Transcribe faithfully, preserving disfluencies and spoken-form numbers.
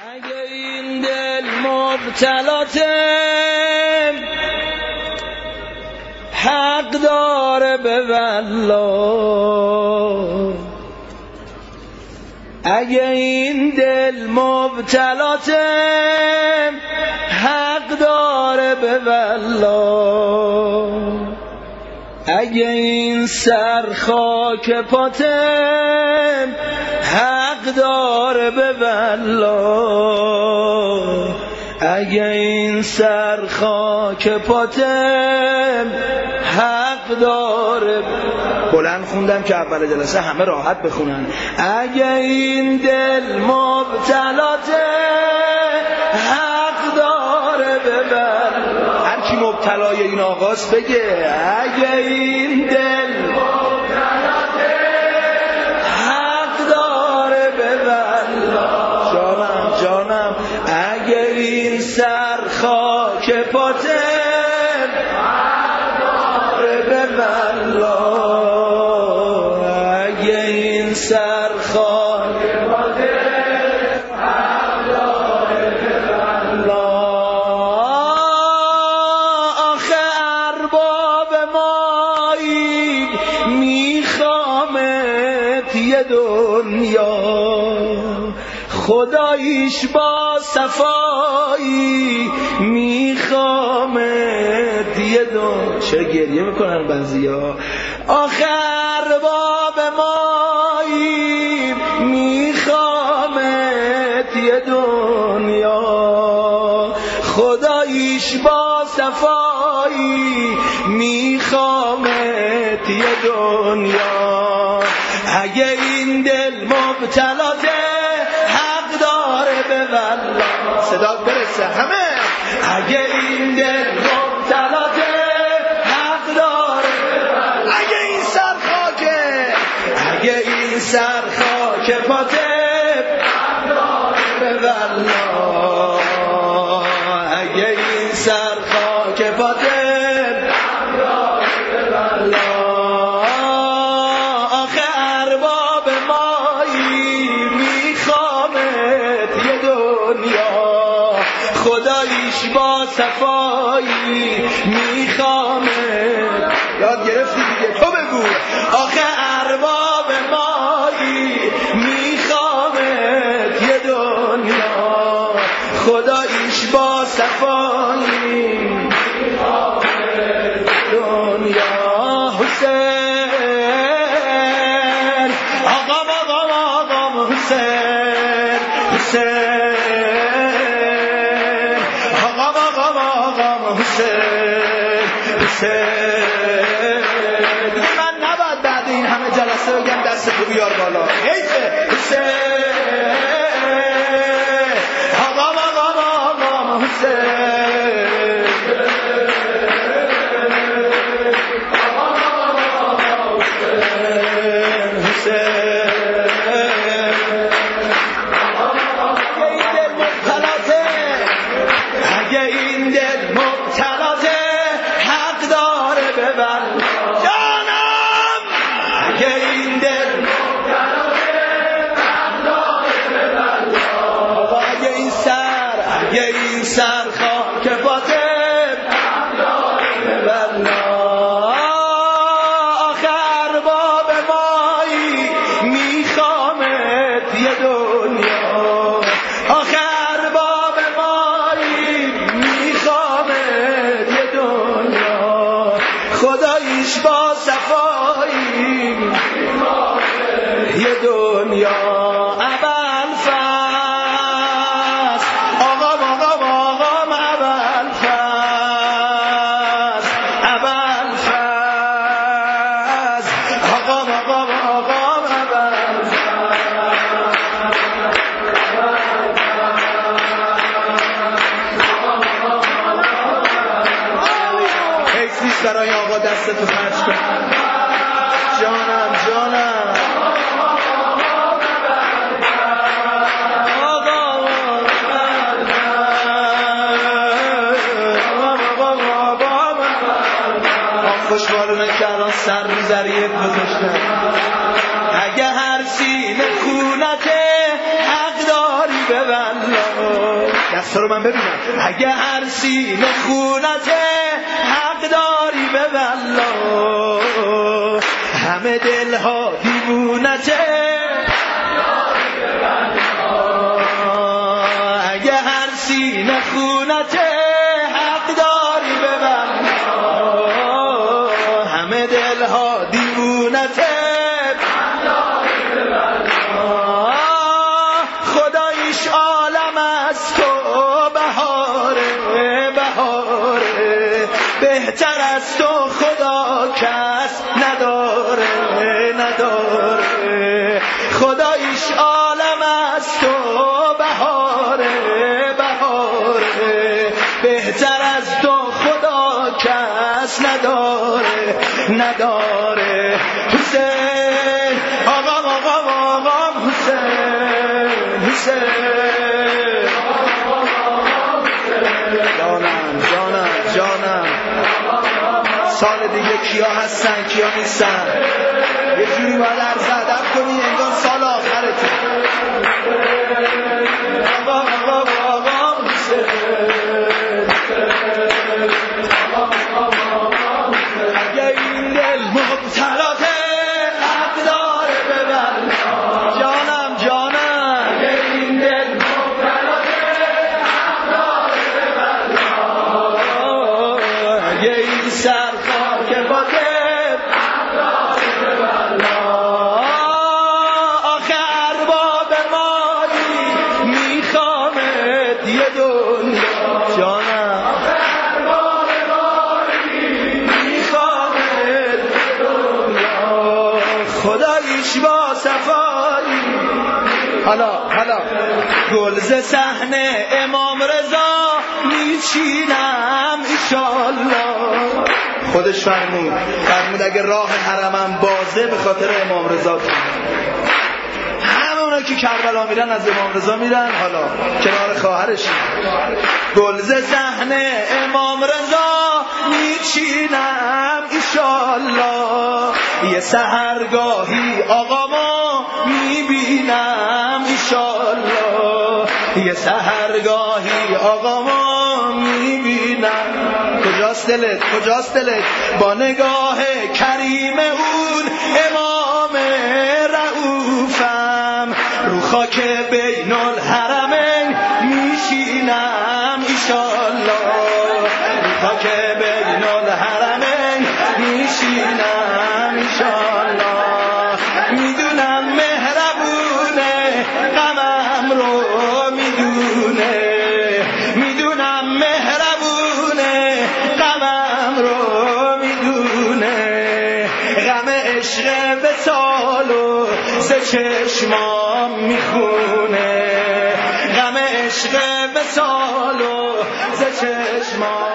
اگه این دل مبتلاتم حق داره به والله، اگه این دل مبتلاتم حق داره به والله، اگه این سر خاک پاتم حق داره به والله، اگه این سر خاک پاتم حق داره. بلند خوندم که اول جلسه همه راحت بخونن. اگه این دل مبتلاته حق داره به والله. هر کی مبتلای این آغاز بگه اگه این دل مبتلاته حق داره به والله. جانم جانم اگه این سر خاک پاتم حق داره به والله، اگه این سر خاک پاتم حق داره به والله. آخه ارباب مایی میخوامت یه دنیا، خداییش با صفایی میخوامت یه دنیا. چرا گریه میکنن بعضیا؟ آخه ارباب مایی میخوامت یه دنیا، خداییش با صفایی میخوامت یه دنیا. اگه این دل مبتلاته حق داره به والله. صدا برسه همه. اگه این دل مبتلاته حق داره به والله، اگه این سر خاکه، اگه این سر خاک پاته حق داره به والله، اگه این سر خاک پاته حق داره به والله. آخه ارباب مایی میخوامت یه دنیا، خداییش با صفایی میخوامت. یاد گرفتی دیگه، تو بگو. آخه ارباب مایی میخوامت یه دنیا، خداییش با صفایی میخوامت دنیا. حسین آقام آقام آقام حسین، حسین آقام آقام آقام حسین، حسین. من نباید بعد این همه جلسه بگم دست تو بیار بالا. حیفه. حسین آقام آقام آقام حسین، آقام آقام حسین، حسین. اگه این دل مبتلاته حق داره به والله. جانم اگه این دل مبتلاته حق داره به والله، اگه این سر، اگه این سر خاک پاتم حق داره به والله. آخه ارباب مایی میخوامت یه دنیا، آخه ارباب مایی میخوامت یه دنیا، خداییش با صفایی یه دنیا. ابوالفضل آقام آقام آقام ابوالفضل، ابوالفضل آقام آقام آقام ابوالفضل. حیثیش برای آقا دستتو خرج کن. جانم جانم خوشوارونه که الان سر رو ذریعه گذاشتن. اگه هر سینه خونته حق داری ببند ایشالله. دست رو من ببینم. اگه هر سینه خونته حق داری به والله، همه دلها دیوونته اگه هر سینه خونته حق داری به والله، همه دلها دیوونته خداییش عالم از تو بهاره بهاره، بهتر از تو خدا کس نداره نداره، خداییش عالم از تو بهاره بهاره، بهتر از تو خدا کس نداره نداره. حسین آقام آقام آقام حسین حسین جانم جانم جانم. سال دیگه کیا هستن کیا نیستن یه جوری باید عرض ادب کنی انگار سال آخرته. آقا آقا آقا حسین اگه این دل مبتلاته حق داره به والله. جانم جانم اگه این دل مبتلاته حق داره به والله، اگه این سر خاک باته حق داره به والله. آخه ارباب مالی میخوامت یه دنیا جانم، ارباب مالی میخوامت یه دنیا، خداییش با صفایی. حالا حالا گلز صحنه امام رضا میچینم ایشالله. خودش فرمود فرمود اگه راه حرمم بازه به خاطر امام رضا. همونا که کربلا میرن از امام رضا میرن، حالا کنار خواهرش. گلز صحنه امام رضا میچینم ایشالله، یه سحرگاهی آقا ما میبینم ایشالله، یه سحرگاهی آقا ما میبینم. کجاست دلت کجاست دلت با نگاه کریم اون امام رؤوفم، رو خاک بین الحرمین میشینم ایشالله، رو خاک بین الحرمین میشینم ایشالله. میدونم مهربونه غمم رو میدونه، میدونم مهربونه غمم رو میدونه، غم عشق وصال و ز چشمام میخونه، غم عشق وصال و ز چشمام